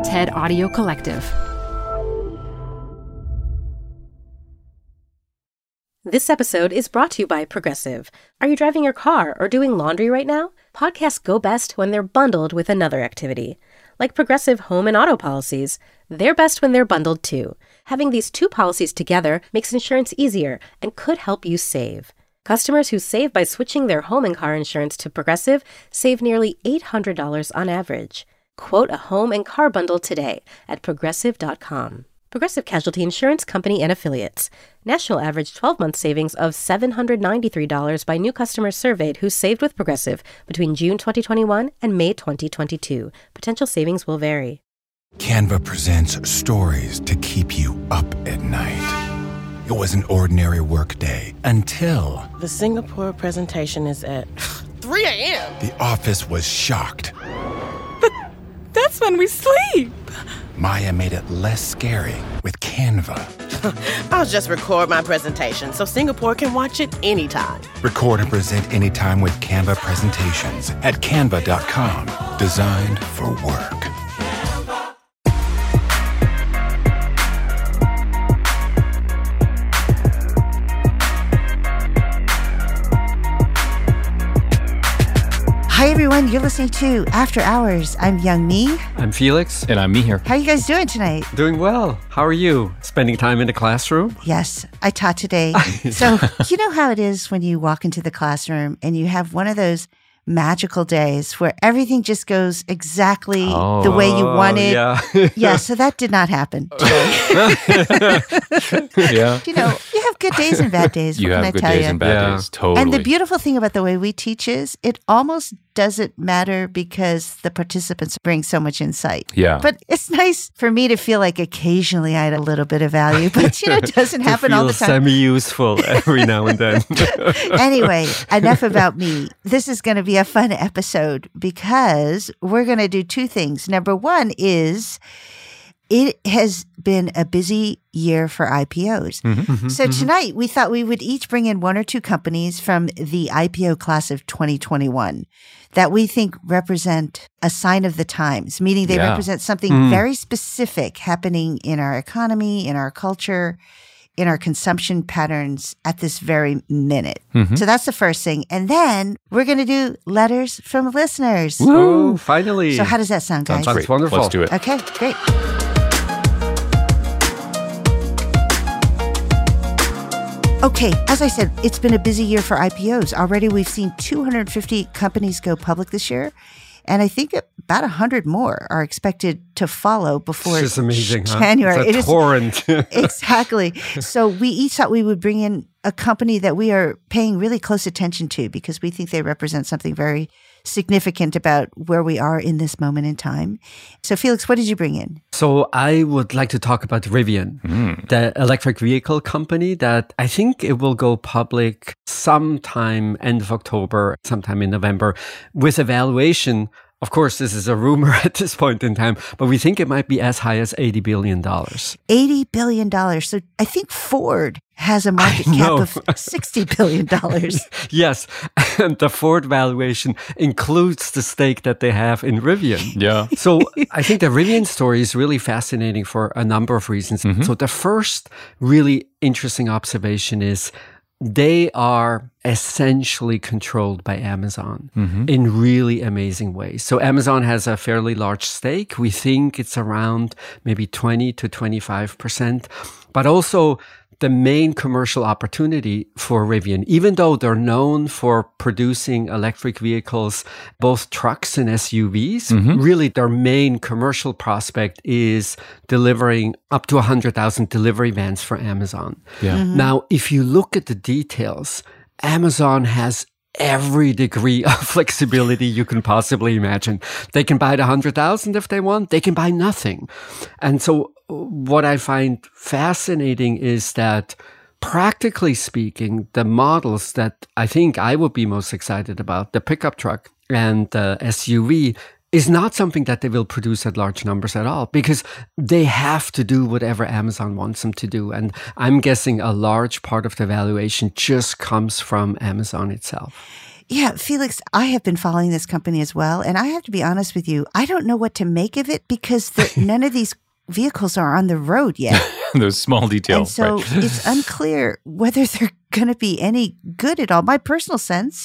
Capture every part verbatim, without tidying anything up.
TED Audio Collective. This episode is brought to you by Progressive. Are you driving your car or doing laundry right now? Podcasts go best when they're bundled with another activity. Like Progressive home and auto policies, they're best when they're bundled too. Having these two policies together makes insurance easier and could help you save. Customers who save by switching their home and car insurance to Progressive save nearly eight hundred dollars on average. Quote a home and car bundle today at progressive dot com. Progressive Casualty Insurance Company and Affiliates. National average twelve-month savings of seven hundred ninety-three dollars by new customers surveyed who saved with Progressive between June twenty twenty-one and May twenty twenty-two. Potential savings will vary. Canva presents stories to keep you up at night. It was an ordinary workday until... The Singapore presentation is at three a.m. The office was shocked. But that's when we sleep. Maya made it less scary with Canva. I'll just record my presentation so Singapore can watch it anytime. Record and present anytime with Canva presentations at canva dot com. Designed for work. Hi, everyone. You're listening to After Hours. I'm Young Mi. I'm Felix. And I'm Me here. How are you guys doing tonight? Doing well. How are you? Spending time in the classroom? Yes, I taught today. So you know how it is when you walk into the classroom and you have one of those magical days where everything just goes exactly oh, the way you want it. Yeah. Yeah, so that did not happen today. Yeah. You know, you have good days and bad days. You what have can I good tell days you? and bad Yeah. days. Totally. And the beautiful thing about the way we teach is it almost doesn't matter because the participants bring so much insight. Yeah. But it's nice for me to feel like occasionally I had a little bit of value, but you know, it doesn't happen all the time. Semi-useful every now and then. Anyway, enough about me. This is going to be a fun episode because we're going to do two things. Number one is it has been a busy year for I P Os. Mm-hmm, So tonight we thought we would each bring in one or two companies from the I P O class of twenty twenty-one that we think represent a sign of the times, meaning they Yeah. represent something Mm. very specific happening in our economy, in our culture, in our consumption patterns at this very minute. Mhm. So that's the first thing. And then we're going to do letters from listeners. Oh, finally. So how does that sound, guys? Sounds That's great. wonderful. Let's do it. Okay, great. Okay, as I said, it's been a busy year for I P Os. Already we've seen two hundred fifty companies go public this year, and I think about one hundred more are expected to follow before It's just amazing, huh? January. It's a It is- torrent. Exactly. So we each thought we would bring in a company that we are paying really close attention to because we think they represent something very significant about where we are in this moment in time. So Felix, what did you bring in? So I would like to talk about Rivian, the electric vehicle company that I think it will go public sometime end of October, sometime in November, with a valuation. Of course, this is a rumor at this point in time, but we think it might be as high as eighty billion dollars. eighty billion dollars. So I think Ford has a market I cap know. of sixty billion dollars. Yes, and the Ford valuation includes the stake that they have in Rivian. Yeah. So I think the Rivian story is really fascinating for a number of reasons. So the first really interesting observation is they are essentially controlled by Amazon in really amazing ways. So Amazon has a fairly large stake. We think it's around maybe twenty to twenty-five percent, but also the main commercial opportunity for Rivian, even though they're known for producing electric vehicles, both trucks and S U Vs, really their main commercial prospect is delivering up to one hundred thousand delivery vans for Amazon. Yeah. Now, if you look at the details, Amazon has every degree of flexibility you can possibly imagine. They can buy the one hundred thousand if they want. They can buy nothing. And so what I find fascinating is that practically speaking, the models that I think I would be most excited about, the pickup truck and the S U V, is not something that they will produce at large numbers at all because they have to do whatever Amazon wants them to do. And I'm guessing a large part of the valuation just comes from Amazon itself. Yeah, Felix, I have been following this company as well. And I have to be honest with you, I don't know what to make of it because the, none of these vehicles are on the road yet. Those small details. And so right. it's unclear whether they're going to be any good at all. My personal sense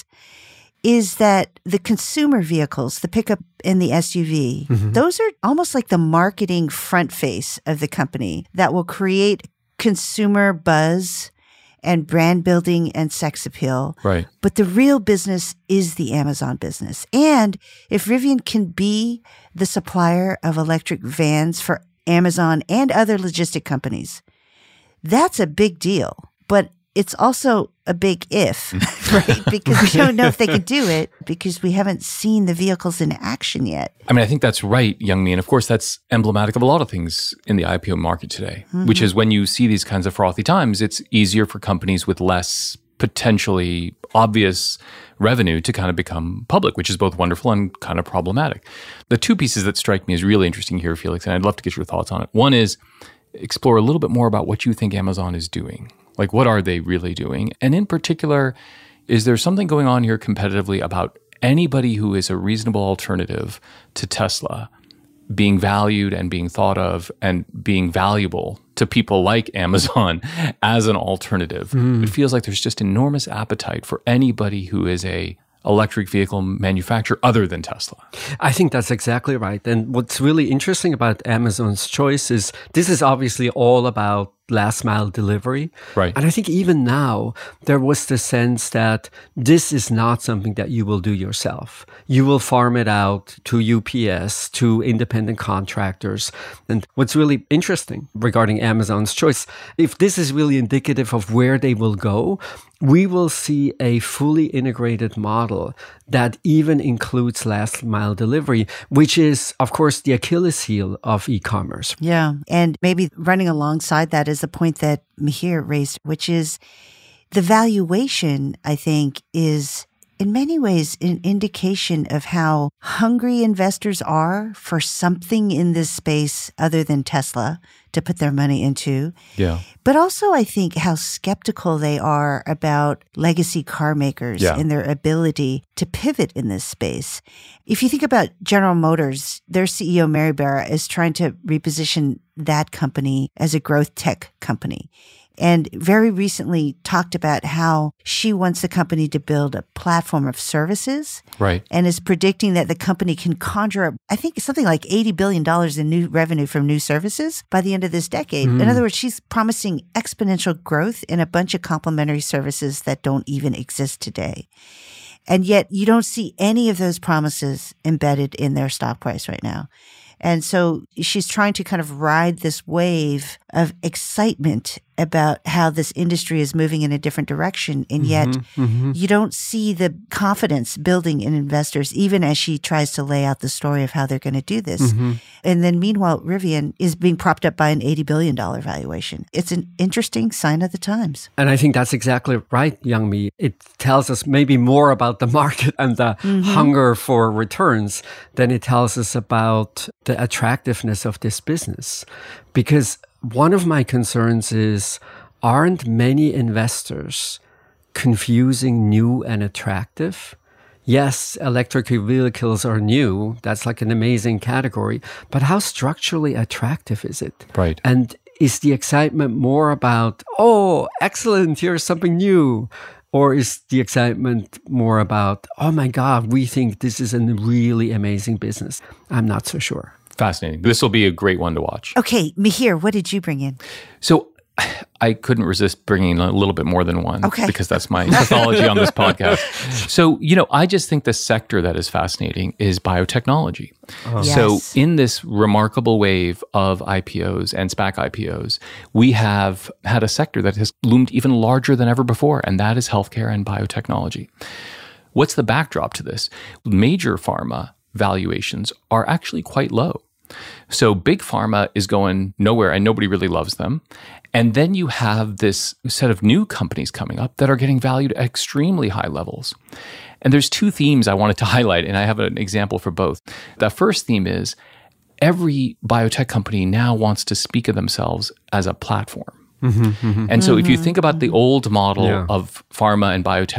is that the consumer vehicles, the pickup and the S U V, mm-hmm. those are almost like the marketing front face of the company that will create consumer buzz and brand building and sex appeal. Right. But the real business is the Amazon business. And if Rivian can be the supplier of electric vans for Amazon and other logistic companies, that's a big deal. But it's also a big if, right? Because we don't know if they can do it because we haven't seen the vehicles in action yet. I mean, I think that's right, Youngmi. And of course, that's emblematic of a lot of things in the I P O market today, mm-hmm. which is when you see these kinds of frothy times, it's easier for companies with less potentially obvious revenue to kind of become public, which is both wonderful and kind of problematic. The two pieces that strike me as really interesting here, Felix, and I'd love to get your thoughts on it. One is explore a little bit more about what you think Amazon is doing. Like, what are they really doing? And in particular, is there something going on here competitively about anybody who is a reasonable alternative to Tesla being valued and being thought of and being valuable to people like Amazon as an alternative? Mm. It feels like there's just enormous appetite for anybody who is a electric vehicle manufacturer other than Tesla. I think that's exactly right. And what's really interesting about Amazon's choice is this is obviously all about last mile delivery. Right. And I think even now, there was the sense that this is not something that you will do yourself. You will farm it out to U P S, to independent contractors. And what's really interesting regarding Amazon's choice, if this is really indicative of where they will go, we will see a fully integrated model that even includes last mile delivery, which is, of course, the Achilles heel of e-commerce. Yeah. And maybe running alongside that is the point that Mihir raised, which is the valuation, I think, is in many ways an indication of how hungry investors are for something in this space other than Tesla to put their money into. Yeah. But also, I think, how skeptical they are about legacy car makers yeah. and their ability to pivot in this space. If you think about General Motors, their C E O, Mary Barra, is trying to reposition that company as a growth tech company. And very recently talked about how she wants the company to build a platform of services. Right. And is predicting that the company can conjure up, I think, something like eighty billion dollars in new revenue from new services by the end of this decade. Mm. In other words, she's promising exponential growth in a bunch of complementary services that don't even exist today. And yet you don't see any of those promises embedded in their stock price right now. And so she's trying to kind of ride this wave of excitement about how this industry is moving in a different direction. And yet mm-hmm, mm-hmm. you don't see the confidence building in investors, even as she tries to lay out the story of how they're going to do this. Mm-hmm. And then meanwhile, Rivian is being propped up by an eighty billion dollars valuation. It's an interesting sign of the times. And I think that's exactly right, Youngmi. It tells us maybe more about the market and the mm-hmm. hunger for returns than it tells us about the attractiveness of this business. Because one of my concerns is, aren't many investors confusing new and attractive? Yes, electric vehicles are new. That's like an amazing category. But how structurally attractive is it? Right. And is the excitement more about, oh, excellent, here's something new? Or is the excitement more about, oh my God, we think this is a really amazing business? I'm not so sure. Fascinating. This will be a great one to watch. Okay, Mihir, what did you bring in? So I couldn't resist bringing a little bit more than one okay. because that's my pathology on this podcast. So, you know, I just think the sector that is fascinating is biotechnology. Oh. Yes. So in this remarkable wave of I P Os and SPAC I P Os, we have had a sector that has loomed even larger than ever before, and that is healthcare and biotechnology. What's the backdrop to this? Major pharma valuations are actually quite low. So big pharma is going nowhere and nobody really loves them. And then you have this set of new companies coming up that are getting valued at extremely high levels. And there's two themes I wanted to highlight, and I have an example for both. The first theme is every biotech company now wants to speak of themselves as a platform. Mm-hmm, mm-hmm. And so mm-hmm, if you think about mm-hmm. the old model yeah. of pharma and biotech,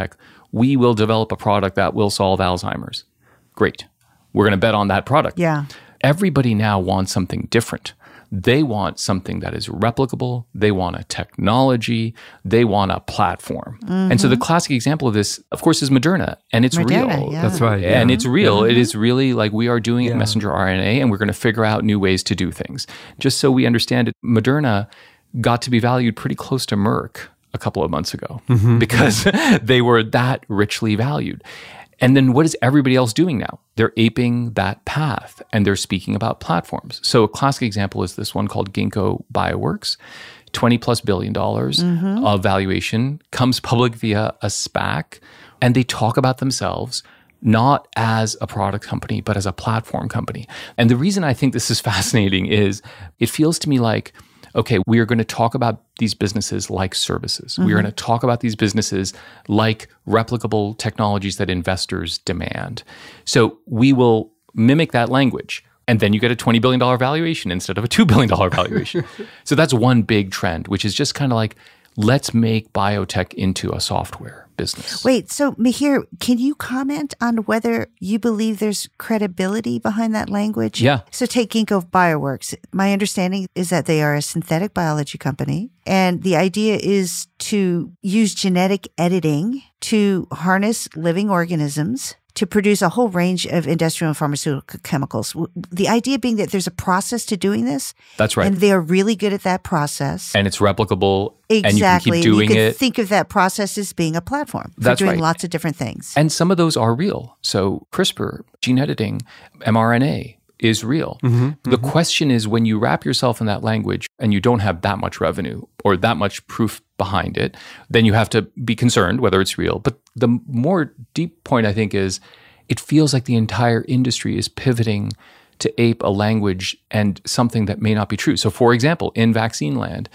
we will develop a product that will solve Alzheimer's. Great. We're going to bet on that product. Yeah. Everybody now wants something different. They want something that is replicable. They want a technology. They want a platform. Mm-hmm. And so the classic example of this, of course, is Moderna. And it's Moderna, real. yeah. That's right. And yeah. it's real. Yeah. It is really like we are doing Yeah. messenger R N A, and we're going to figure out new ways to do things. Just so we understand it, Moderna got to be valued pretty close to Merck a couple of months ago mm-hmm. because they were that richly valued. And then what is everybody else doing now? They're aping that path and they're speaking about platforms. So a classic example is this one called Ginkgo Bioworks. twenty plus billion dollars mm-hmm. of valuation, comes public via a SPAC, and they talk about themselves not as a product company, but as a platform company. And the reason I think this is fascinating is it feels to me like, okay, we are going to talk about these businesses like services. Mm-hmm. We are going to talk about these businesses like replicable technologies that investors demand. So we will mimic that language. And then you get a twenty billion dollars valuation instead of a two billion dollars valuation. So that's one big trend, which is just kind of like, let's make biotech into a software business. Wait, so Mihir, can you comment on whether you believe there's credibility behind that language? Yeah. So take Ginkgo Bioworks. My understanding is that they are a synthetic biology company, and the idea is to use genetic editing to harness living organisms to produce a whole range of industrial and pharmaceutical chemicals. The idea being that there's a process to doing this. That's right. And they're really good at that process. And it's replicable. Exactly. And you can keep doing you can it. think of that process as being a platform for That's doing right. lots of different things. And some of those are real. So CRISPR, gene editing, mRNA is real. Mm-hmm, the mm-hmm. question is when you wrap yourself in that language and you don't have that much revenue or that much proof behind it, then you have to be concerned whether it's real. But the more deep point, I think, is it feels like the entire industry is pivoting to ape a language and something that may not be true. So for example, in vaccine land,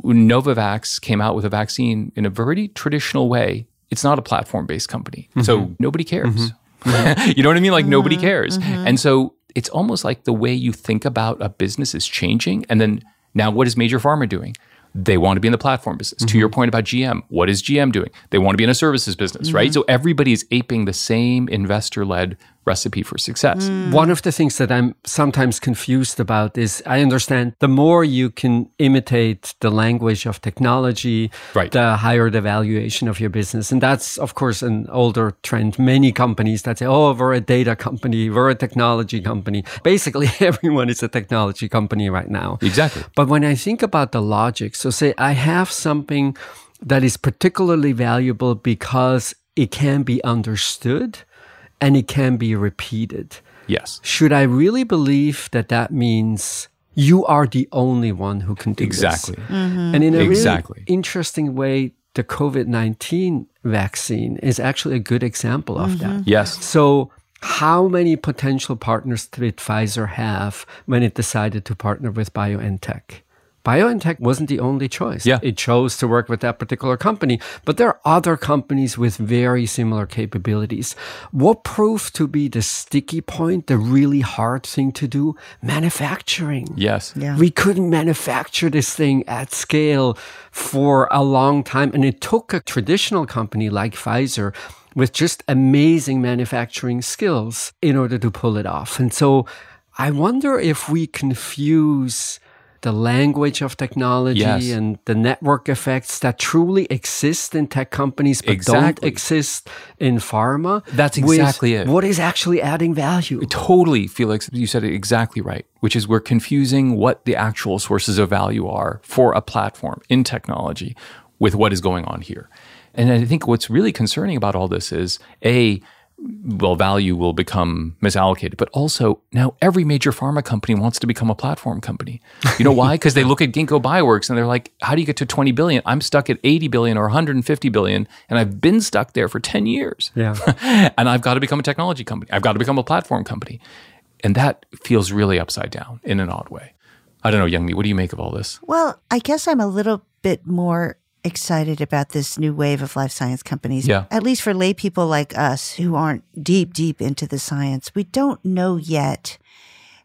Novavax came out with a vaccine in a very traditional way. It's not a platform-based company. Mm-hmm. So nobody cares. Mm-hmm. You know what I mean? Like mm-hmm. nobody cares. Mm-hmm. And so it's almost like the way you think about a business is changing. And then now what is Major Pharma doing? They want to be in the platform business. Mm-hmm. To your point about G M, what is G M doing? They want to be in a services business, mm-hmm. right? So everybody is aping the same investor-led recipe for success. Mm. One of the things that I'm sometimes confused about is I understand the more you can imitate the language of technology, right. the higher the valuation of your business. And that's, of course, an older trend. Many companies that say, oh, we're a data company, we're a technology company. Basically, everyone is a technology company right now. Exactly. But when I think about the logic, so say I have something that is particularly valuable because it can be understood and it can be repeated. Yes. Should I really believe that that means you are the only one who can do exactly. this? Mm-hmm. And in a exactly. really interesting way, the COVID nineteen vaccine is actually a good example of mm-hmm. that. Yes. So how many potential partners did Pfizer have when it decided to partner with BioNTech? BioNTech wasn't the only choice. Yeah. It chose to work with that particular company, but there are other companies with very similar capabilities. What proved to be the sticky point, the really hard thing to do? Manufacturing. Yes. Yeah. We couldn't manufacture this thing at scale for a long time. And it took a traditional company like Pfizer with just amazing manufacturing skills in order to pull it off. And so I wonder if we confuse the language of technology yes. and the network effects that truly exist in tech companies but exactly. don't exist in pharma. That's exactly it. What is actually adding value? I totally feel like you said it exactly right, which is we're confusing what the actual sources of value are for a platform in technology with what is going on here. And I think what's really concerning about all this is, A, well, value will become misallocated, but also now every major pharma company wants to become a platform company. You know why? Because they look at Ginkgo Bioworks and they're like, how do you get to twenty billion? I'm stuck at eighty billion or one hundred fifty billion, and I've been stuck there for ten years. Yeah. And I've got to become a technology company. I've got to become a platform company. And that feels really upside down in an odd way. I don't know, Youngmi, what do you make of all this? Well, I guess I'm a little bit more excited about this new wave of life science companies. Yeah. At least for lay people like us who aren't deep, deep into the science. We don't know yet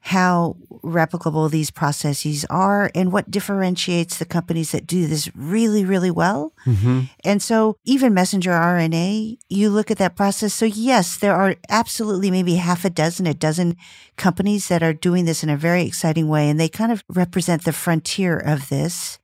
how replicable these processes are and what differentiates the companies that do this really, really well. Mm-hmm. And so even messenger R N A, you look at that process. So yes, there are absolutely maybe half a dozen, a dozen companies that are doing this in a very exciting way, and they kind of represent the frontier of this.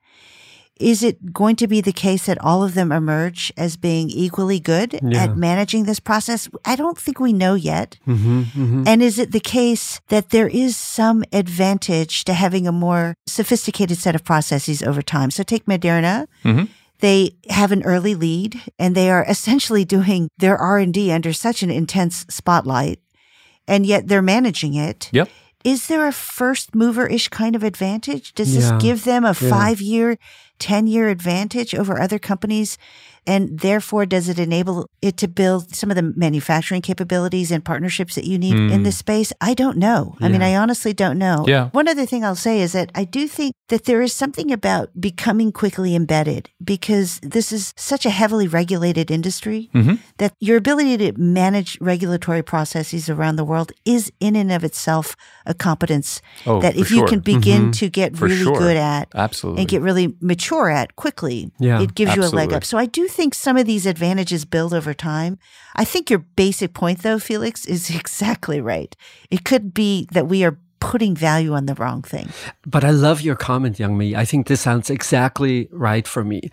Is it going to be the case that all of them emerge as being equally good Yeah. at managing this process? I don't think we know yet. Mm-hmm. Mm-hmm. And is it the case that there is some advantage to having a more sophisticated set of processes over time? So take Moderna. Mm-hmm. They have an early lead, and they are essentially doing their R and D under such an intense spotlight, and yet they're managing it. Yep. Is there a first mover-ish kind of advantage? Does Yeah. this give them a Yeah. five-year, ten-year advantage over other companies? And therefore, does it enable it to build some of the manufacturing capabilities and partnerships that you need in this space? I don't know. I mean, Yeah. I honestly don't know. Yeah. One other thing I'll say is that I do think that there is something about becoming quickly embedded, because this is such a heavily regulated industry Mm-hmm. that your ability to manage regulatory processes around the world is in and of itself a competence Oh, that for if you sure. can begin Mm-hmm. to get For really sure. good at Absolutely. and get really mature at quickly, Yeah, it gives you a leg absolutely. up. So I do think some of these advantages build over time. I think your basic point, though, Felix, is exactly right. It could be that we are putting value on the wrong thing. But I love your comment, Young Mi. I think this sounds exactly right for me.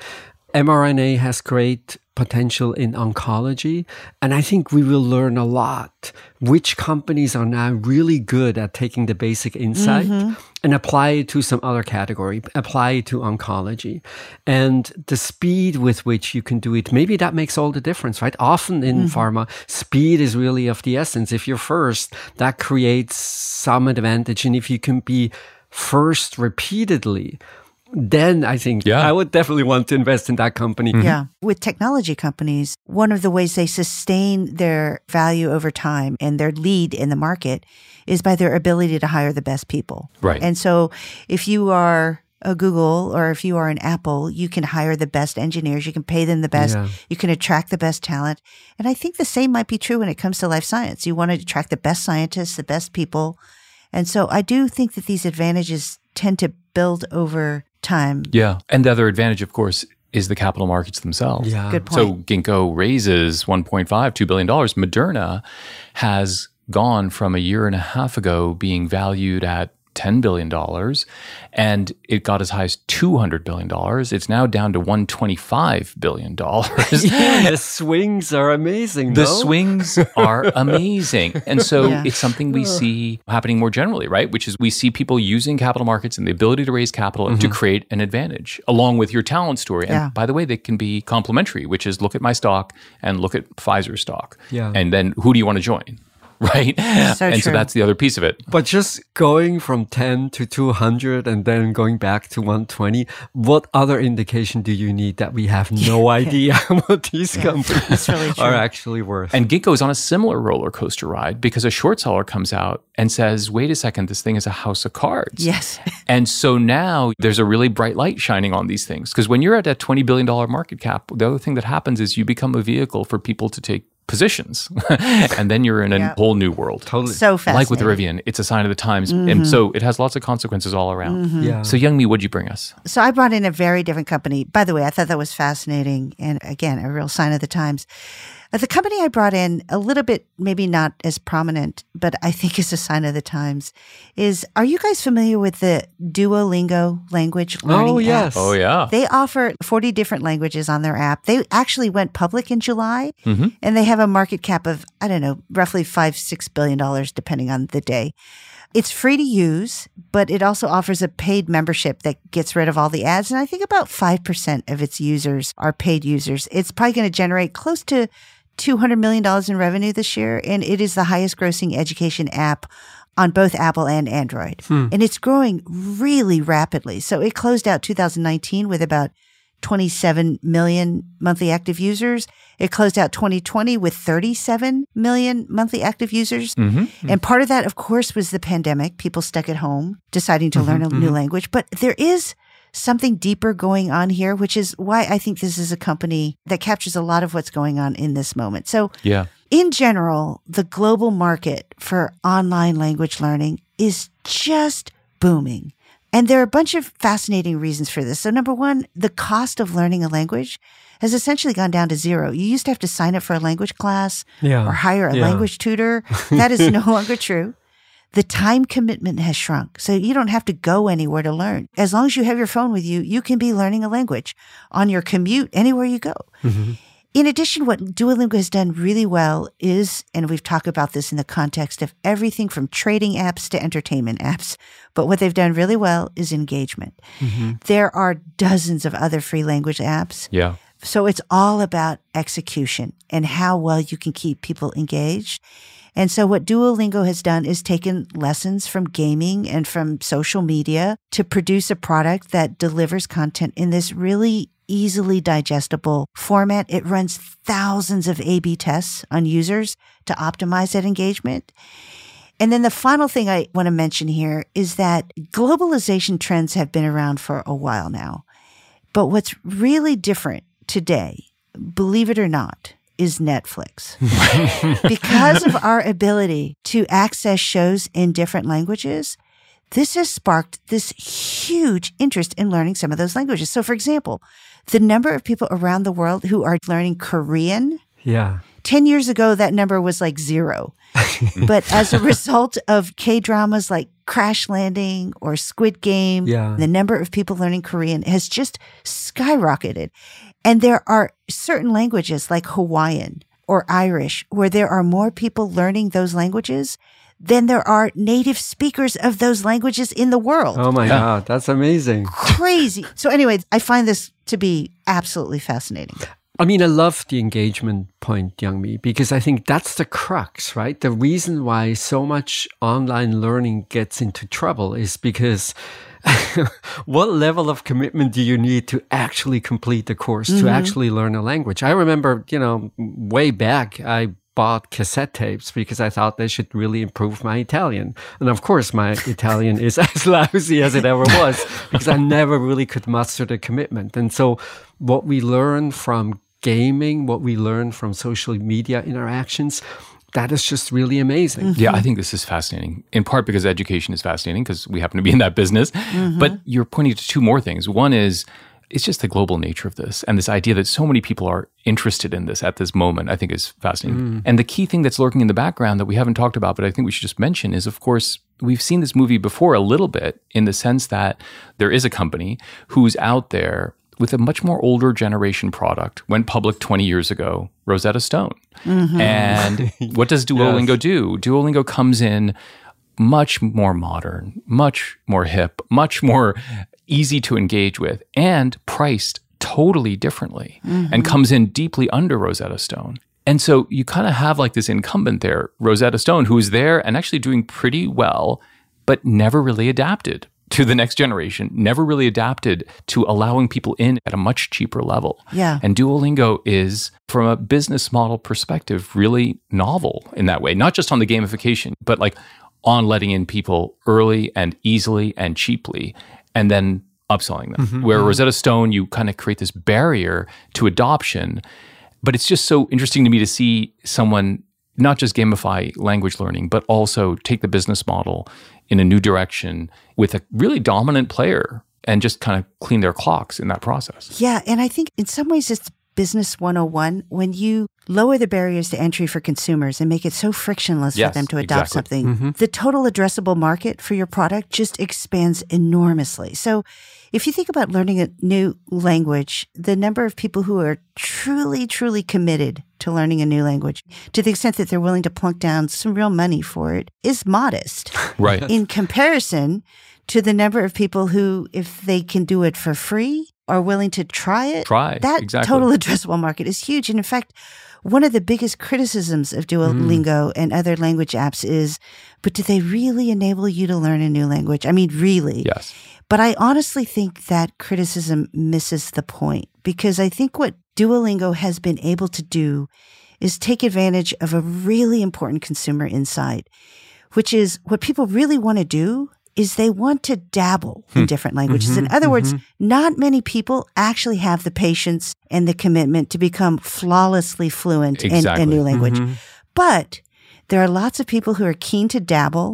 mRNA has great potential in oncology, and I think we will learn a lot. Which companies are now really good at taking the basic insight and apply it to some other category, apply it to oncology. And the speed with which you can do it, maybe that makes all the difference, right? Often in pharma, speed is really of the essence. If you're first, that creates some advantage. And if you can be first repeatedly, then I think Yeah. I would definitely want to invest in that company. Yeah. With technology companies, one of the ways they sustain their value over time and their lead in the market is by their ability to hire the best people. Right. And so if you are a Google or if you are an Apple, you can hire the best engineers, you can pay them the best, Yeah. you can attract the best talent. And I think the same might be true when it comes to life science. You want to attract the best scientists, the best people. And so I do think that these advantages tend to build over time. Yeah. And the other advantage, of course, is the capital markets themselves. Yeah. Good point. So Ginkgo raises one point five, two billion dollars. Moderna has gone from a year and a half ago being valued at ten billion dollars, and it got as high as two hundred billion dollars. It's now down to one hundred twenty-five billion dollars. Yeah, the swings are amazing. The no? swings are amazing. And so Yeah. it's something we see happening more generally, right? Which is we see people using capital markets and the ability to raise capital to create an advantage along with your talent story. And Yeah. by the way, they can be complementary, which is look at my stock and look at Pfizer's stock. Yeah. And then who do you want to join? Right? So and so true. that's the other piece of it. But just going from ten to two hundred and then going back to one twenty, what other indication do you need that we have no idea what these companies That's really true. are actually worth? And Ginkgo is on a similar roller coaster ride because a short seller comes out and says, wait a second, this thing is a house of cards. Yes. And so now there's a really bright light shining on these things. Because when you're at that twenty billion dollars market cap, the other thing that happens is you become a vehicle for people to take positions. And then you're in a Yeah. whole new world. Totally. So fascinating. Like with Rivian, it's a sign of the times. And so it has lots of consequences all around. Yeah. So Young Mi, what'd you bring us? So I brought in a very different company. By the way, I thought that was fascinating. And again, a real sign of the times. Uh, The company I brought in, a little bit, maybe not as prominent, but I think is a sign of the times, is, are you guys familiar with the Duolingo language learning Oh, app? yes. Oh, yeah. They offer forty different languages on their app. They actually went public in July, Mm-hmm. and they have a market cap of, I don't know, roughly five, six billion dollars, depending on the day. It's free to use, but it also offers a paid membership that gets rid of all the ads. And I think about five percent of its users are paid users. It's probably going to generate close to two hundred million dollars in revenue this year. And it is the highest grossing education app on both Apple and Android. And it's growing really rapidly. So it closed out two thousand nineteen with about twenty-seven million monthly active users. It closed out twenty twenty with thirty-seven million monthly active users. Mm-hmm. And part of that, of course, was the pandemic, people stuck at home, deciding to learn a new language. But there is something deeper going on here, which is why I think this is a company that captures a lot of what's going on in this moment. So Yeah. in general, the global market for online language learning is just booming. And there are a bunch of fascinating reasons for this. So number one, the cost of learning a language has essentially gone down to zero. You used to have to sign up for a language class yeah. or hire a yeah. language tutor. That is no longer true. The time commitment has shrunk. So you don't have to go anywhere to learn. As long as you have your phone with you, you can be learning a language on your commute, anywhere you go. Mm-hmm. In addition, what Duolingo has done really well is, and we've talked about this in the context of everything from trading apps to entertainment apps, but what they've done really well is engagement. Mm-hmm. There are dozens of other free language apps. Yeah. So it's all about execution and how well you can keep people engaged. And so what Duolingo has done is taken lessons from gaming and from social media to produce a product that delivers content in this really easily digestible format. It runs thousands of A B tests on users to optimize that engagement. And then the final thing I want to mention here is that globalization trends have been around for a while now. But what's really different today, believe it or not, is Netflix. Because of our ability to access shows in different languages, this has sparked this huge interest in learning some of those languages. So, for example, the number of people around the world who are learning Korean, yeah. ten years ago, that number was like zero. But as a result of K-dramas like Crash Landing or Squid Game, yeah. the number of people learning Korean has just skyrocketed. And there are certain languages like Hawaiian or Irish where there are more people learning those languages than there are native speakers of those languages in the world. Oh my yeah. God, that's amazing. Crazy. So anyway, I find this to be absolutely fascinating. I mean, I love the engagement point, Youngmi, because I think that's the crux, right? The reason why so much online learning gets into trouble is because what level of commitment do you need to actually complete the course, mm-hmm. to actually learn a language? I remember, you know, way back, I bought cassette tapes because I thought they should really improve my Italian. And of course, my Italian is as lousy as it ever was because I never really could muster the commitment. And so what we learn from gaming, what we learn from social media interactions, that is just really amazing. Mm-hmm. Yeah, I think this is fascinating, in part because education is fascinating because we happen to be in that business. Mm-hmm. But you're pointing to two more things. One is, it's just the global nature of this. And this idea that so many people are interested in this at this moment, I think is fascinating. Mm. And the key thing that's lurking in the background that we haven't talked about, but I think we should just mention is, of course, we've seen this movie before a little bit in the sense that there is a company who's out there with a much more older generation product, went public twenty years ago, Rosetta Stone. Mm-hmm. And what does Duolingo yes. do? Duolingo comes in much more modern, much more hip, much more easy to engage with, and priced totally differently, mm-hmm. and comes in deeply under Rosetta Stone. And so you kind of have like this incumbent there, Rosetta Stone, who's there and actually doing pretty well, but never really adapted to the next generation, never really adapted to allowing people in at a much cheaper level. Yeah. And Duolingo is, from a business model perspective, really novel in that way, not just on the gamification, but like on letting in people early and easily and cheaply, and then upselling them. Mm-hmm. Where Rosetta Stone, you kind of create this barrier to adoption. But it's just so interesting to me to see someone not just gamify language learning, but also take the business model in a new direction with a really dominant player and just kind of clean their clocks in that process. Yeah. And I think in some ways it's business one oh one when you lower the barriers to entry for consumers and make it so frictionless yes, for them to adopt exactly. something. Mm-hmm. The total addressable market for your product just expands enormously. So if you think about learning a new language, the number of people who are truly, truly committed to learning a new language, to the extent that they're willing to plunk down some real money for it, is modest. Right. In comparison to the number of people who, if they can do it for free, are willing to try it. Try, that exactly. total addressable market is huge. And in fact, one of the biggest criticisms of Duolingo mm. and other language apps is, but do they really enable you to learn a new language? I mean, really? Yes. But I honestly think that criticism misses the point, because I think what Duolingo has been able to do is take advantage of a really important consumer insight, which is what people really want to do is they want to dabble in different languages. Mm-hmm, in other mm-hmm. words, not many people actually have the patience and the commitment to become flawlessly fluent exactly. in a new language. Mm-hmm. But there are lots of people who are keen to dabble,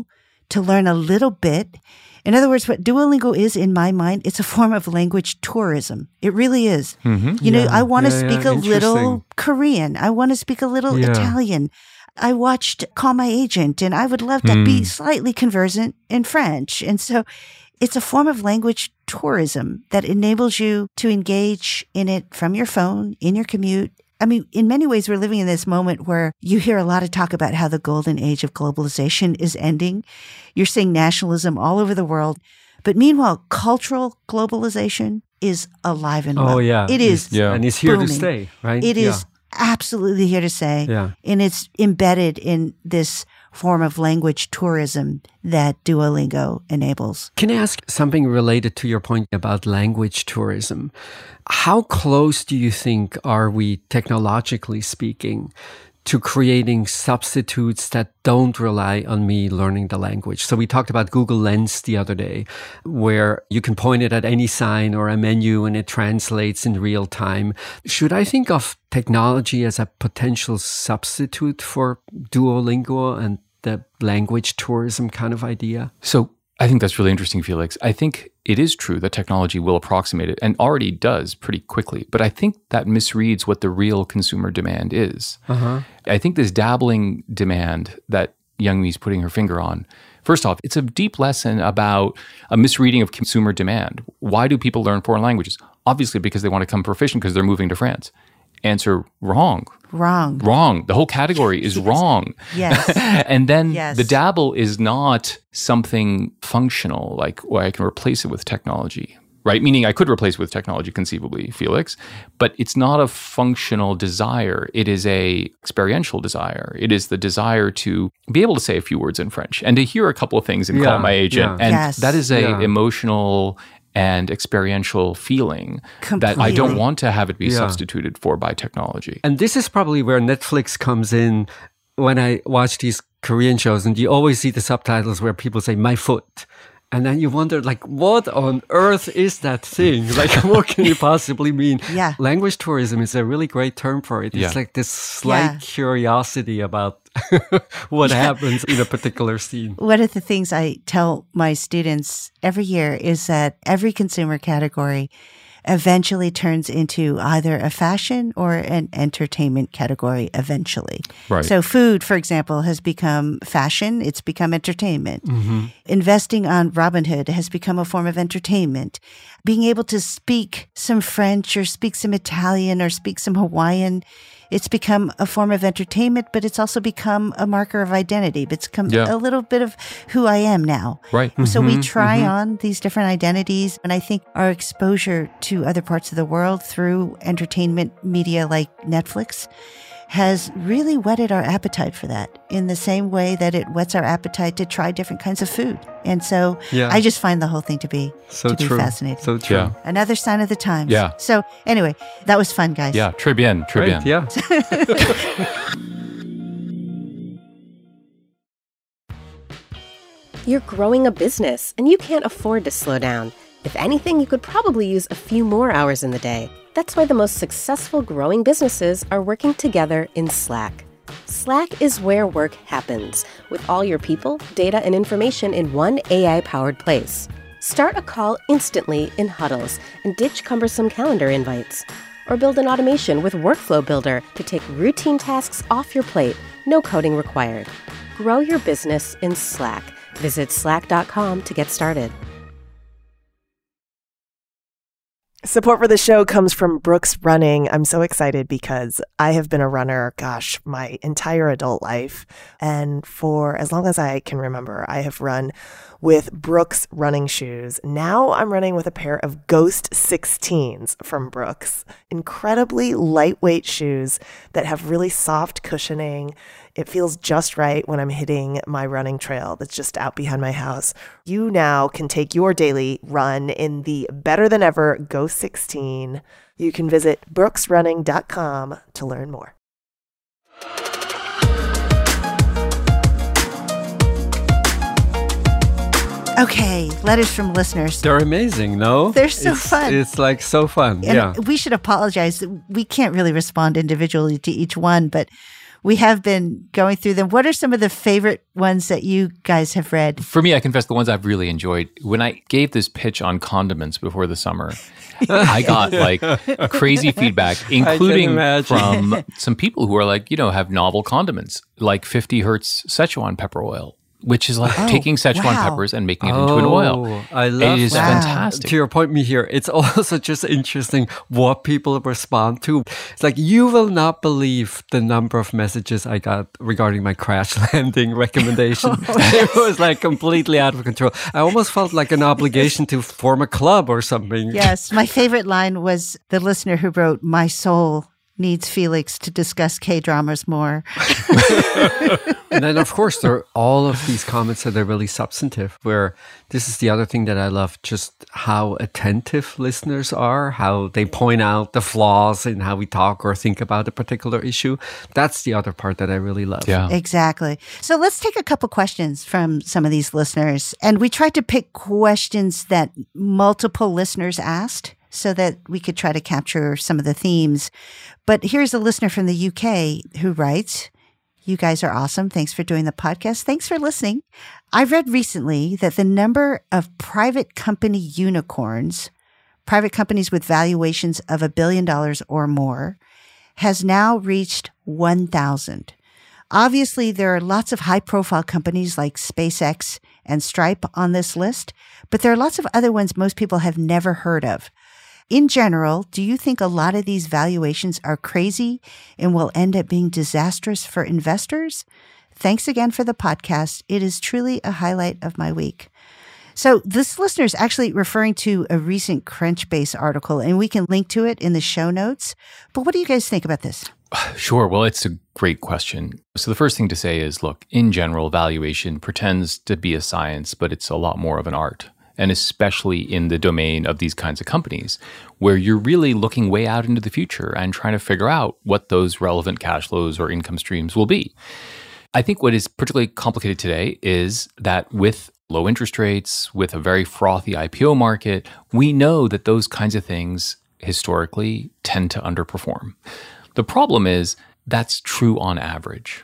to learn a little bit. In other words, what Duolingo is, in my mind, it's a form of language tourism. It really is. Mm-hmm. You know, yeah, I want to yeah, speak yeah. a little Korean. I want to speak a little Yeah. Italian. I watched Call My Agent, and I would love to mm. be slightly conversant in French. And so it's a form of language tourism that enables you to engage in it from your phone, in your commute. I mean, in many ways, we're living in this moment where you hear a lot of talk about how the golden age of globalization is ending. You're seeing nationalism all over the world. But meanwhile, cultural globalization is alive and well. Oh, yeah. It is. It's, yeah. And it's here booming. to stay, right? It is yeah. absolutely here to stay. Yeah. And it's embedded in this form of language tourism that Duolingo enables. Can I ask something related to your point about language tourism? How close do you think are we, technologically speaking, to creating substitutes that don't rely on me learning the language? So we talked about Google Lens the other day, where you can point it at any sign or a menu and it translates in real time. Should I think of technology as a potential substitute for Duolingo and the language tourism kind of idea? So I think that's really interesting, Felix. I think it is true that technology will approximate it and already does pretty quickly. But I think that misreads what the real consumer demand is. Uh-huh. I think this dabbling demand that Youngmi's putting her finger on, first off, it's a deep lesson about a misreading of consumer demand. Why do people learn foreign languages? Obviously because they want to become proficient because they're moving to France. Answer, wrong. Wrong. Wrong. The whole category is yes. wrong. Yes. And then yes. the dabble is not something functional, like where I can replace it with technology, right? Meaning I could replace it with technology conceivably, Felix, but it's not a functional desire. It is a experiential desire. It is the desire to be able to say a few words in French and to hear a couple of things and yeah. call my agent. Yeah. And yes. that is a yeah. emotional and experiential feeling Completely. that I don't want to have it be Yeah. substituted for by technology. And this is probably where Netflix comes in when I watch these Korean shows, and you always see the subtitles where people say, my foot. And then you wonder, like, what on earth is that thing? Like, what can it possibly mean? Yeah. Language tourism is a really great term for it. It's Yeah. like this slight Yeah. curiosity about what yeah. happens in a particular scene. One of the things I tell my students every year is that every consumer category eventually turns into either a fashion or an entertainment category eventually. Right. So food, for example, has become fashion. It's become entertainment. Mm-hmm. Investing on Robinhood has become a form of entertainment. Being able to speak some French or speak some Italian or speak some Hawaiian, it's become a form of entertainment, but it's also become a marker of identity. It's become Yeah. a little bit of who I am now. Right. So we try on these different identities. And I think our exposure to other parts of the world through entertainment media like Netflix has really whetted our appetite for that in the same way that it whets our appetite to try different kinds of food. And so Yeah. I just find the whole thing to be, So to be true. fascinating. So true. Yeah. Another sign of the times. Yeah. So anyway, that was fun, guys. Yeah, très bien, très bien. Right, yeah. You're growing a business and you can't afford to slow down. If anything, you could probably use a few more hours in the day. That's why the most successful growing businesses are working together in Slack. Slack is where work happens, with all your people, data, and information in one A I-powered place. Start a call instantly in huddles and ditch cumbersome calendar invites. Or build an automation with Workflow Builder to take routine tasks off your plate, no coding required. Grow your business in Slack. Visit slack dot com to get started. Support for the show comes from Brooks Running. I'm so excited because I have been a runner, gosh, my entire adult life. And for as long as I can remember, I have run with Brooks running shoes. Now I'm running with a pair of Ghost sixteens from Brooks. Incredibly lightweight shoes that have really soft cushioning. It feels just right when I'm hitting my running trail that's just out behind my house. You now can take your daily run in the better than ever Ghost sixteen. You can visit brooks running dot com to learn more. Okay, letters from listeners. They're amazing, no? They're so it's, fun. It's like so fun. And yeah. we should apologize. We can't really respond individually to each one, but we have been going through them. What are some of the favorite ones that you guys have read? For me, I confess the ones I've really enjoyed. When I gave this pitch on condiments before the summer, I got like crazy feedback, including from some people who are like, you know, have novel condiments, like fifty hertz Szechuan pepper oil, which is like oh, taking Szechuan wow. peppers and making it into oh, an oil. I love it is that. fantastic. To your point, Mihir, it's also just interesting what people respond to. It's like, you will not believe the number of messages I got regarding my crash landing recommendation. oh, yes. It was like completely out of control. I almost felt like an obligation to form a club or something. Yes. My favorite line was the listener who wrote, "My soul needs Felix to discuss K-dramas more." And then, of course, there are all of these comments that are really substantive, where this is the other thing that I love, just how attentive listeners are, how they point out the flaws in how we talk or think about a particular issue. That's the other part that I really love. Yeah, exactly. So let's take a couple questions from some of these listeners. And we tried to pick questions that multiple listeners asked, so that we could try to capture some of the themes. But here's a listener from the U K who writes, "You guys are awesome. Thanks for doing the podcast. Thanks for listening. I read recently that the number of private company unicorns, private companies with valuations of a billion dollars or more, has now reached one thousand. Obviously, there are lots of high-profile companies like SpaceX and Stripe on this list, but there are lots of other ones most people have never heard of. In general, do you think a lot of these valuations are crazy and will end up being disastrous for investors? Thanks again for the podcast. It is truly a highlight of my week." So this listener is actually referring to a recent Crunchbase article, and we can link to it in the show notes. But what do you guys think about this? Sure. Well, it's a great question. So the first thing to say is, look, in general, valuation pretends to be a science, but it's a lot more of an art. And especially in the domain of these kinds of companies, where you're really looking way out into the future and trying to figure out what those relevant cash flows or income streams will be. I think what is particularly complicated today is that with low interest rates, with a very frothy I P O market, we know that those kinds of things historically tend to underperform. The problem is that's true on average.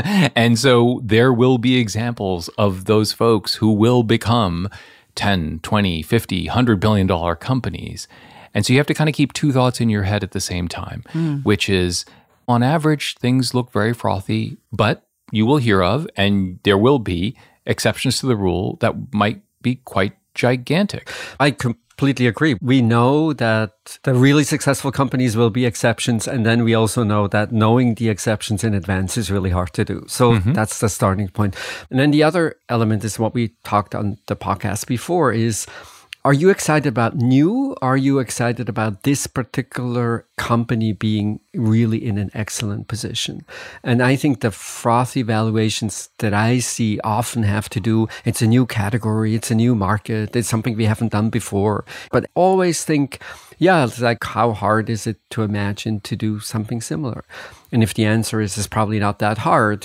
And so there will be examples of those folks who will become ten, twenty, fifty, one hundred billion dollar companies. And so you have to kind of keep two thoughts in your head at the same time, mm. which is, on average, things look very frothy, but you will hear of, and there will be exceptions to the rule that might be quite gigantic. I completely agree. We know that the really successful companies will be exceptions. And then we also know that knowing the exceptions in advance is really hard to do. So mm-hmm. that's the starting point. And then the other element is what we talked on the podcast before is, are you excited about new? Are you excited about this particular company being really in an excellent position? And I think the frothy valuations that I see often have to do, it's a new category, it's a new market, it's something we haven't done before. But always think, yeah, it's like, how hard is it to imagine to do something similar? And if the answer is it's probably not that hard,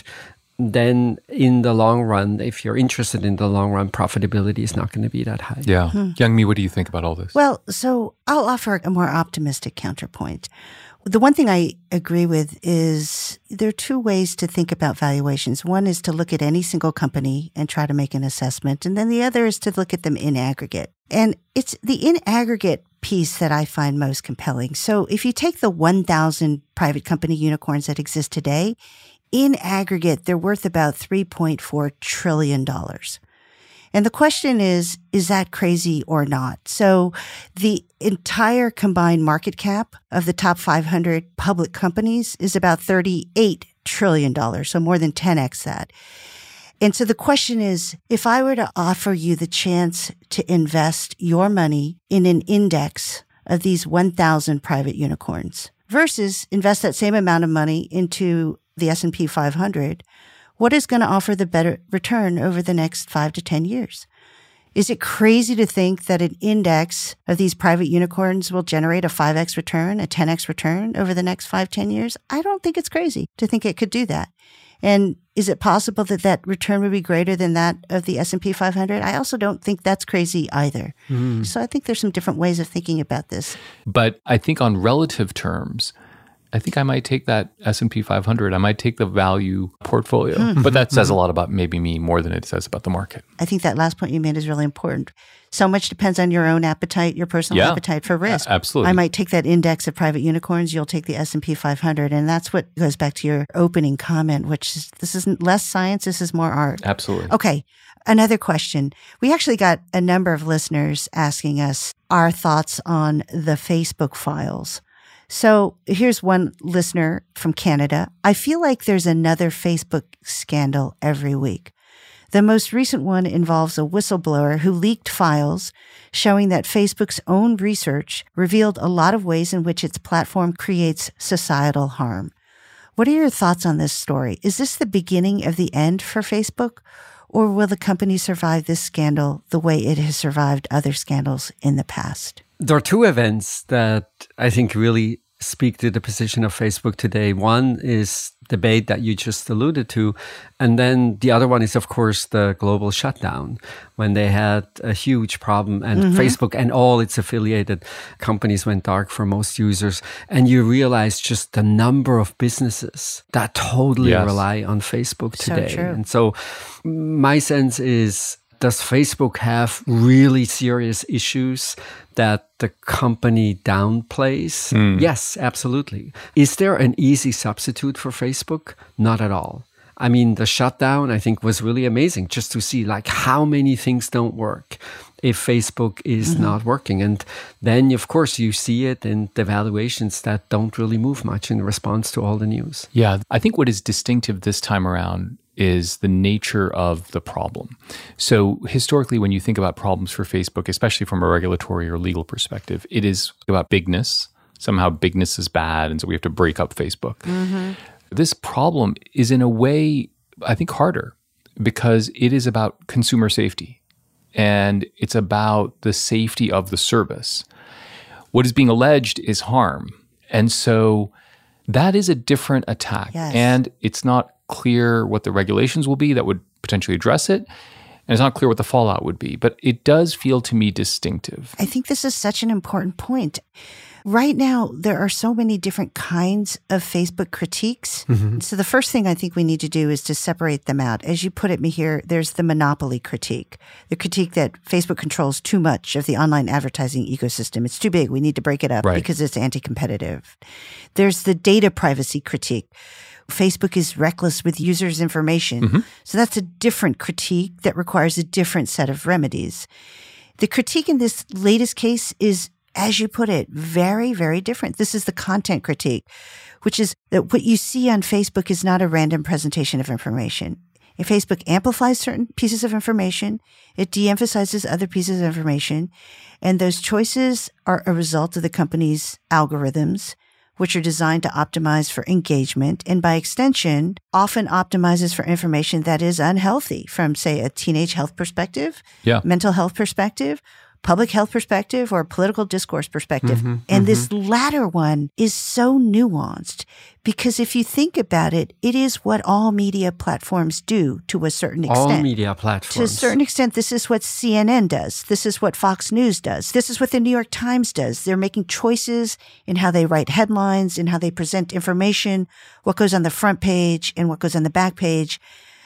then in the long run, if you're interested in the long run, profitability is not going to be that high. Yeah. Hmm. Youngmi, what do you think about all this? Well, so I'll offer a more optimistic counterpoint. The one thing I agree with is there are two ways to think about valuations. One is to look at any single company and try to make an assessment. And then the other is to look at them in aggregate. And it's the in aggregate piece that I find most compelling. So if you take the one thousand private company unicorns that exist today, in aggregate, they're worth about three point four trillion dollars. And the question is, is that crazy or not? So the entire combined market cap of the top five hundred public companies is about thirty-eight trillion dollars, so more than ten x that. And so the question is, if I were to offer you the chance to invest your money in an index of these one thousand private unicorns versus invest that same amount of money into the S and P five hundred, what is going to offer the better return over the next five to ten years? Is it crazy to think that an index of these private unicorns will generate a five x return, a ten x return over the next five, ten years? I don't think it's crazy to think it could do that. And is it possible that that return would be greater than that of the S and P five hundred? I also don't think that's crazy either. Mm. So I think there's some different ways of thinking about this. But I think on relative terms, I think I might take that S and P five hundred. I might take the value portfolio. Mm-hmm. But that says a lot about maybe me more than it says about the market. I think that last point you made is really important. So much depends on your own appetite, your personal yeah, appetite for risk. A- absolutely. I might take that index of private unicorns. You'll take the S and P five hundred. And that's what goes back to your opening comment, which is this isn't less science. This is more art. Absolutely. Okay. Another question. We actually got a number of listeners asking us our thoughts on the Facebook files. So here's one listener from Canada. I feel like there's another Facebook scandal every week. The most recent one involves a whistleblower who leaked files showing that Facebook's own research revealed a lot of ways in which its platform creates societal harm. What are your thoughts on this story? Is this the beginning of the end for Facebook? Or will the company survive this scandal the way it has survived other scandals in the past? There are two events that I think really speak to the position of Facebook today. One is the debate that you just alluded to. And then the other one is, of course, the global shutdown, when they had a huge problem and mm-hmm. Facebook and all its affiliated companies went dark for most users. And you realize just the number of businesses that totally yes. rely on Facebook today. So true. And so my sense is, does Facebook have really serious issues that the company downplays? Mm. Yes, absolutely. Is there an easy substitute for Facebook? Not at all. I mean, the shutdown, I think, was really amazing just to see like how many things don't work if Facebook is mm-hmm. not working. And then, of course, you see it in the valuations that don't really move much in response to all the news. Yeah, I think what is distinctive this time around is the nature of the problem. So historically, when you think about problems for Facebook, especially from a regulatory or legal perspective, it is about bigness. Somehow bigness is bad, and so we have to break up Facebook. Mm-hmm. This problem is in a way, I think, harder because it is about consumer safety and it's about the safety of the service. What is being alleged is harm. And so that is a different attack. Yes. And it's not clear what the regulations will be that would potentially address it. And it's not clear what the fallout would be. But it does feel to me distinctive. I think this is such an important point. Right now, there are so many different kinds of Facebook critiques. Mm-hmm. So the first thing I think we need to do is to separate them out. As you put it, Mihir, there's the monopoly critique, the critique that Facebook controls too much of the online advertising ecosystem. It's too big. We need to break it up right. because it's anti-competitive. There's the data privacy critique. Facebook is reckless with users' information. Mm-hmm. So that's a different critique that requires a different set of remedies. The critique in this latest case is, as you put it, very, very different. This is the content critique, which is that what you see on Facebook is not a random presentation of information. If Facebook amplifies certain pieces of information, it de-emphasizes other pieces of information, and those choices are a result of the company's algorithms, which are designed to optimize for engagement and by extension often optimizes for information that is unhealthy from, say, a teenage health perspective, yeah. mental health perspective, public health perspective, or political discourse perspective. Mm-hmm, and mm-hmm. this latter one is so nuanced because if you think about it, it is what all media platforms do to a certain extent. All media platforms. To a certain extent, this is what C N N does. This is what Fox News does. This is what the New York Times does. They're making choices in how they write headlines, in how they present information, what goes on the front page and what goes on the back page.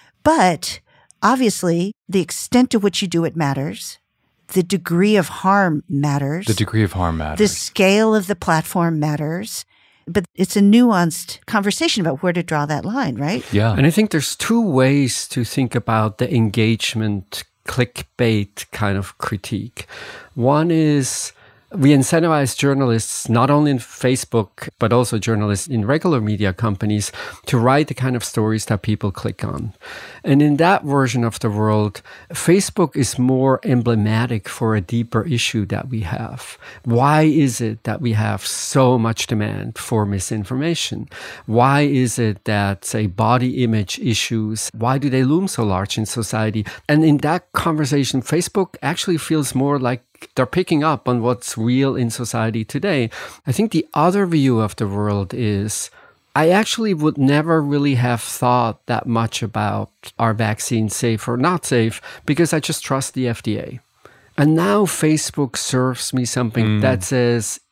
But obviously, the extent to which you do it matters. The degree of harm matters. The degree of harm matters. The scale of the platform matters. But it's a nuanced conversation about where to draw that line, right? Yeah. And I think there's two ways to think about the engagement clickbait kind of critique. One is we incentivize journalists, not only in Facebook, but also journalists in regular media companies, to write the kind of stories that people click on. And in that version of the world, Facebook is more emblematic for a deeper issue that we have. Why is it that we have so much demand for misinformation? Why is it that, say, body image issues, why do they loom so large in society? And in that conversation, Facebook actually feels more like they're picking up on what's real in society today. I think the other view of the world is I actually would never really have thought that much about are vaccines safe or not safe because I just trust the F D A. And now Facebook serves me something mm. that says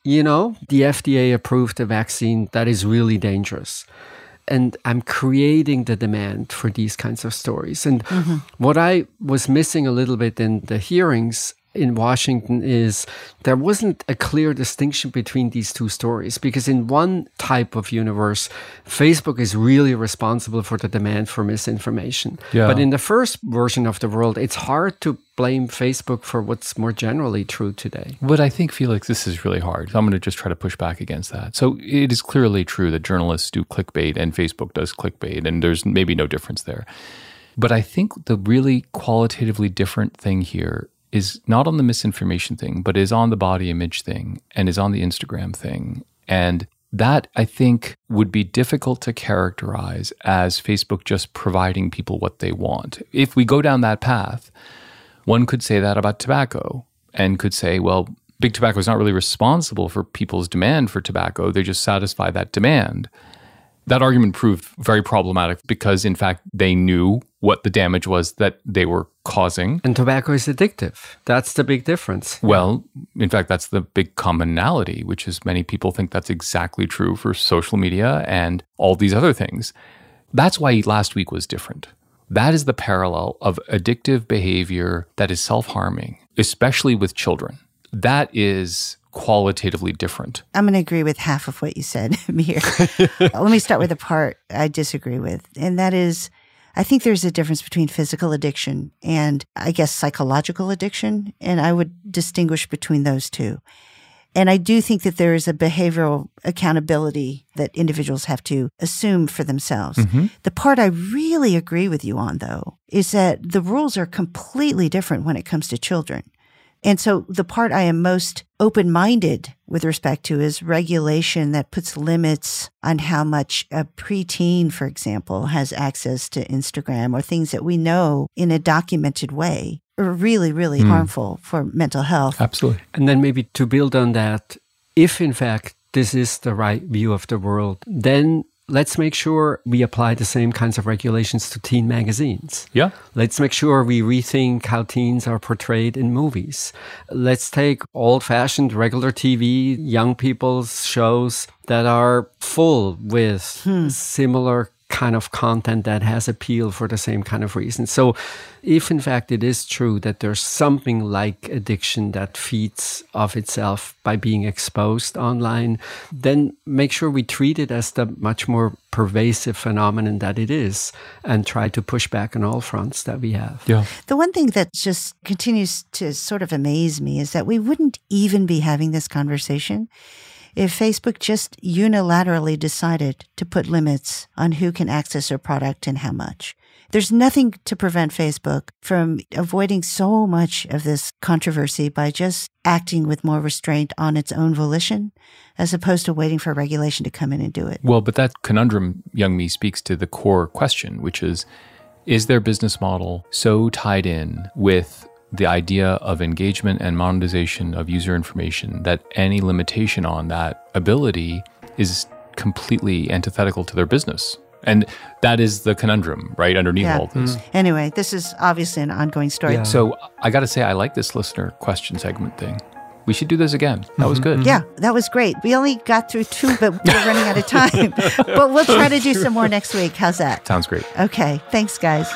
you know, the F D A approved a vaccine that is really dangerous. And I'm creating the demand for these kinds of stories. And mm-hmm. what I was missing a little bit in the hearings in Washington is there wasn't a clear distinction between these two stories, because in one type of universe, Facebook is really responsible for the demand for misinformation. Yeah. But in the first version of the world, it's hard to blame Facebook for what's more generally true today. But I think, Felix, this is really hard. So I'm going to just try to push back against that. So it is clearly true that journalists do clickbait and Facebook does clickbait, and there's maybe no difference there. But I think the really qualitatively different thing here is not on the misinformation thing, but is on the body image thing and is on the Instagram thing. And that, I think, would be difficult to characterize as Facebook just providing people what they want. If we go down that path, one could say that about tobacco and could say, well, big tobacco is not really responsible for people's demand for tobacco. They just satisfy that demand. That argument proved very problematic because, in fact, they knew what the damage was that they were causing. And tobacco is addictive. That's the big difference. Well, in fact, that's the big commonality, which is many people think that's exactly true for social media and all these other things. That's why last week was different. That is the parallel of addictive behavior that is self-harming, especially with children. That is qualitatively different. I'm going to agree with half of what you said, Mihir. Let me start with the part I disagree with. And that is, I think there's a difference between physical addiction and, I guess, psychological addiction. And I would distinguish between those two. And I do think that there is a behavioral accountability that individuals have to assume for themselves. Mm-hmm. The part I really agree with you on, though, is that the rules are completely different when it comes to children. And so the part I am most open-minded with respect to is regulation that puts limits on how much a preteen, for example, has access to Instagram, or things that we know in a documented way are really, really mm. harmful for mental health. Absolutely. And then maybe to build on that, if in fact this is the right view of the world, then let's make sure we apply the same kinds of regulations to teen magazines. Yeah. Let's make sure we rethink how teens are portrayed in movies. Let's take old-fashioned regular T V, young people's shows that are full with hmm. similar kind of content that has appeal for the same kind of reason. So if in fact it is true that there's something like addiction that feeds off itself by being exposed online, then make sure we treat it as the much more pervasive phenomenon that it is and try to push back on all fronts that we have. Yeah. The one thing that just continues to sort of amaze me is that we wouldn't even be having this conversation if Facebook just unilaterally decided to put limits on who can access their product and how much. There's nothing to prevent Facebook from avoiding so much of this controversy by just acting with more restraint on its own volition, as opposed to waiting for regulation to come in and do it. Well, but that conundrum, Young Mi, speaks to the core question, which is, is their business model so tied in with the idea of engagement and monetization of user information that any limitation on that ability is completely antithetical to their business? And that is the conundrum, right, underneath yeah. all this. Mm-hmm. Anyway, this is obviously an ongoing story. Yeah. So I got to say, I like this listener question segment thing. We should do this again. That mm-hmm. was good. Yeah, that was great. We only got through two, but we're running out of time. But we'll try to do some more next week. How's that? Sounds great. Okay. Thanks, guys.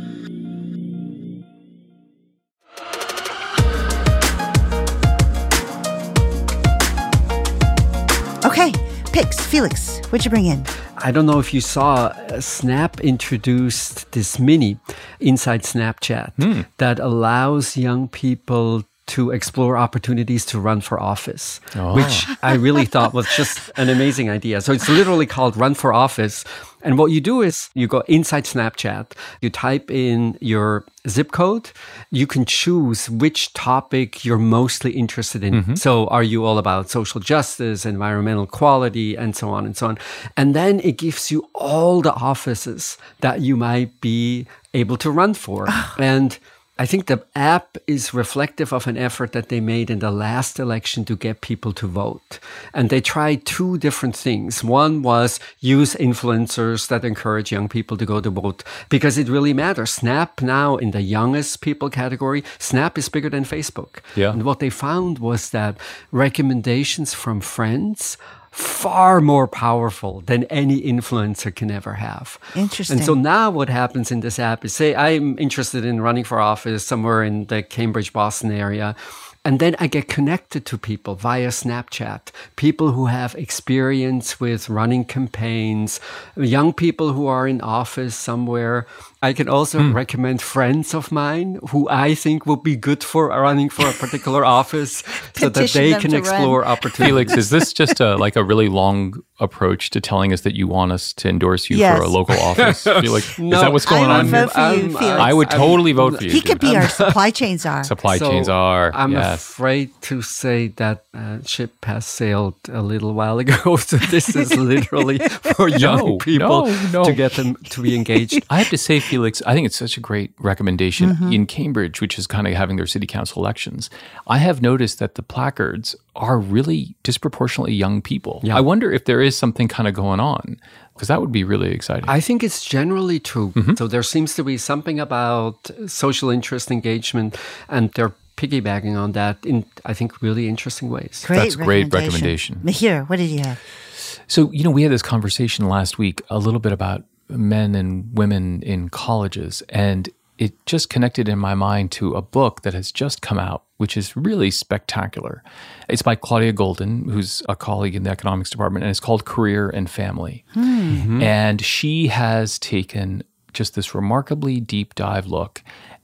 Okay, picks. Felix, what'd you bring in? I don't know if you saw, uh, Snap introduced this mini inside Snapchat mm. that allows young people to explore opportunities to run for office, oh. which I really thought was just an amazing idea. So it's literally called Run for Office. And what you do is you go inside Snapchat, you type in your zip code, you can choose which topic you're mostly interested in. Mm-hmm. So are you all about social justice, environmental quality, and so on and so on. And then it gives you all the offices that you might be able to run for. And I think the app is reflective of an effort that they made in the last election to get people to vote. And they tried two different things. One was use influencers that encourage young people to go to vote because it really matters. Snap now in the youngest people category, Snap is bigger than Facebook. Yeah. And what they found was that recommendations from friends far more powerful than any influencer can ever have. Interesting. And so now what happens in this app is, say I'm interested in running for office somewhere in the Cambridge, Boston area. And then I get connected to people via Snapchat, people who have experience with running campaigns, young people who are in office somewhere. I can also mm. recommend friends of mine who I think would be good for running for a particular office so that they can explore run. opportunities. Felix, is this just a, like a really long approach to telling us that you want us to endorse you yes. for a local office? Felix, no, is that what's going I on would here? Vote for you, Felix. I would totally I'm, vote for you. He could be our supply chain czar. Supply so chain czar. I'm yes. afraid to say that uh, ship has sailed a little while ago. So this is literally for young no, people no, no. to get them to be engaged. I have to say, Felix, I think it's such a great recommendation. Mm-hmm. In Cambridge, which is kind of having their city council elections, I have noticed that the placards are really disproportionately young people. Yeah. I wonder if there is something kind of going on, because that would be really exciting. I think it's generally true. Mm-hmm. So there seems to be something about social interest engagement, and they're piggybacking on that in, I think, really interesting ways. Great That's great recommendation. Mahir, what did you have? So, you know, we had this conversation last week a little bit about men and women in colleges, and it just connected in my mind to a book that has just come out, which is really spectacular. It's by Claudia Golden, who's a colleague in the economics department, and it's called Career and Family. Mm-hmm. And she has taken just this remarkably deep dive look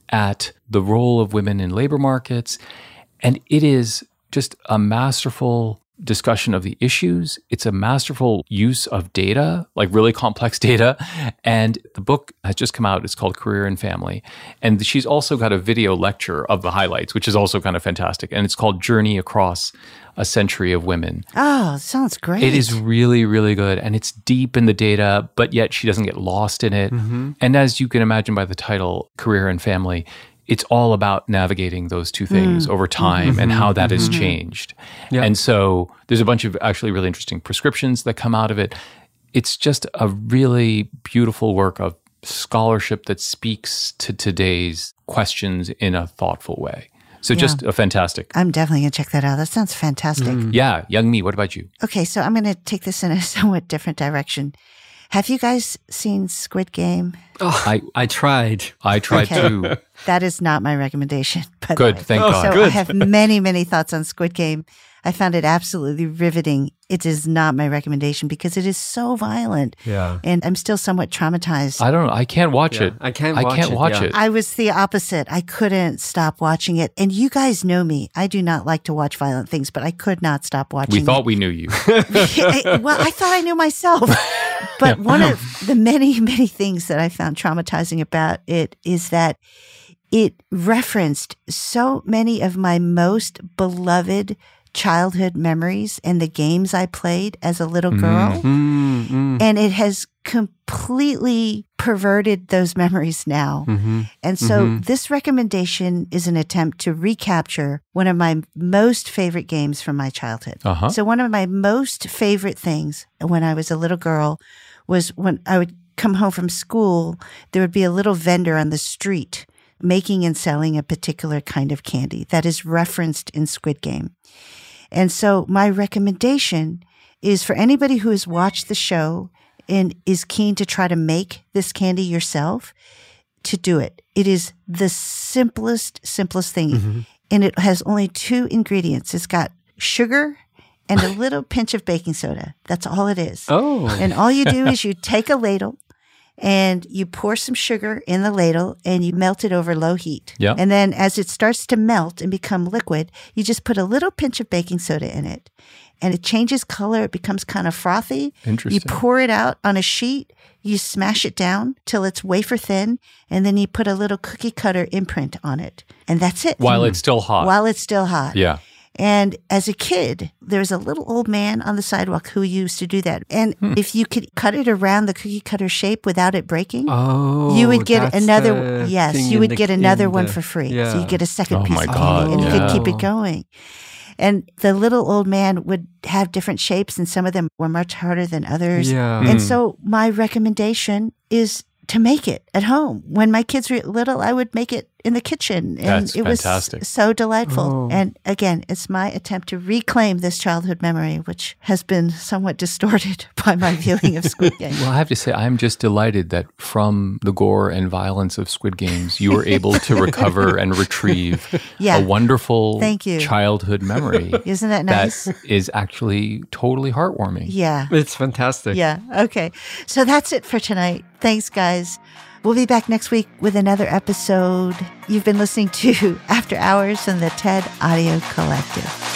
at the role of women in labor markets. And it is just a masterful discussion of the issues. It's a masterful use of data, like really complex data. And the book has just come out. It's called Career and Family. And she's also got a video lecture of the highlights, which is also kind of fantastic. And it's called Journey Across a Century of Women. Oh, sounds great. It is really, really good. And it's deep in the data, but yet she doesn't get lost in it. Mm-hmm. And as you can imagine by the title, Career and Family, it's all about navigating those two things mm. over time mm-hmm. and how that mm-hmm. has changed. Yeah. And so there's a bunch of actually really interesting prescriptions that come out of it. It's just a really beautiful work of scholarship that speaks to today's questions in a thoughtful way. So yeah. just a fantastic. I'm definitely going to check that out. That sounds fantastic. Mm. Yeah. Young me, what about you? Okay, so I'm going to take this in a somewhat different direction. Have you guys seen Squid Game? Oh, I, I tried. I tried okay. too. That is not my recommendation. By Good, the way. thank oh, God. So Good. I have many, many thoughts on Squid Game. I found it absolutely riveting. It is not my recommendation because it is so violent. Yeah. And I'm still somewhat traumatized. I don't know. I can't watch yeah. it. I can't I watch can't it. watch yeah. it. I was the opposite. I couldn't stop watching it. And you guys know me. I do not like to watch violent things, but I could not stop watching we it. thought we knew you. I, well, I thought I knew myself. But one of the many, many things that I found traumatizing about it is that it referenced so many of my most beloved childhood memories and the games I played as a little girl. Mm, mm. And it has completely perverted those memories now. Mm-hmm. And so mm-hmm. this recommendation is an attempt to recapture one of my most favorite games from my childhood. Uh-huh. So one of my most favorite things when I was a little girl was when I would come home from school, there would be a little vendor on the street making and selling a particular kind of candy that is referenced in Squid Game. And so my recommendation is for anybody who has watched the show and is keen to try to make this candy yourself, to do it. It is the simplest, simplest thing. Mm-hmm. And it has only two ingredients. It's got sugar and a little pinch of baking soda. That's all it is. Oh. And all you do is you take a ladle and you pour some sugar in the ladle and you melt it over low heat. Yeah. And then as it starts to melt and become liquid, you just put a little pinch of baking soda in it. And it changes color. It becomes kind of frothy. Interesting. You pour it out on a sheet. You smash it down till it's wafer thin. And then you put a little cookie cutter imprint on it. And that's it. While it's still hot. While it's still hot. Yeah. And as a kid, there was a little old man on the sidewalk who used to do that. And Hmm. if you could cut it around the cookie cutter shape without it breaking, Oh, you would get that's another, the yes, thing you in would the- get in another one the- for free. yeah. So you get a second Oh piece my of God, candy and you yeah. could keep it going. And the little old man would have different shapes, and some of them were much harder than others. Yeah. Hmm. And so my recommendation is to make it at home. When my kids were little, I would make it in the kitchen. And That's it was fantastic. so delightful. Oh. And again, it's my attempt to reclaim this childhood memory, which has been somewhat distorted by my viewing of Squid Game. Well, I have to say, I'm just delighted that from the gore and violence of Squid Games, you were able to recover and retrieve Yeah. a wonderful Thank you. childhood memory. Isn't that nice? That is actually totally heartwarming. Yeah. It's fantastic. Yeah. Okay. So that's it for tonight. Thanks, guys. We'll be back next week with another episode. You've been listening to After Hours on the TED Audio Collective.